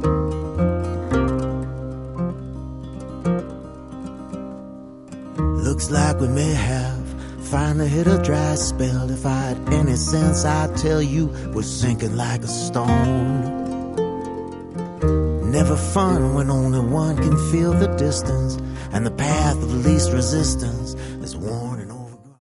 Looks like we may have finally hit a dry spell. If I had any sense, I'd tell you we're sinking like a stone. Never fun when only one can feel the distance and the path of least resistance.